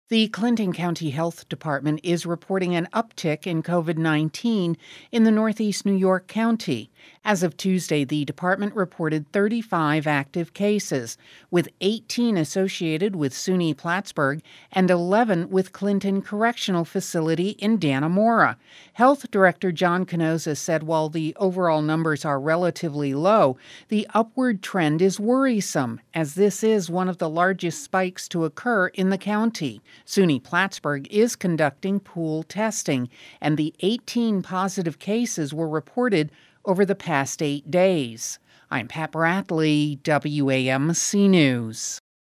The Clinton County Health Department is reporting an uptick in COVID-19 in the Northeast New York County. As of Tuesday, the department reported 35 active cases, with 18 associated with SUNY Plattsburgh and 11 with Clinton Correctional Facility in Dannemora. Health Director John Canosa said while the overall numbers are relatively low, the upward trend is worrisome, as this is one of the largest spikes to occur in the county. SUNY Plattsburgh is conducting pool testing, and the 18 positive cases were reported over the past 8 days. I'm Pat Bradley, WAMC News.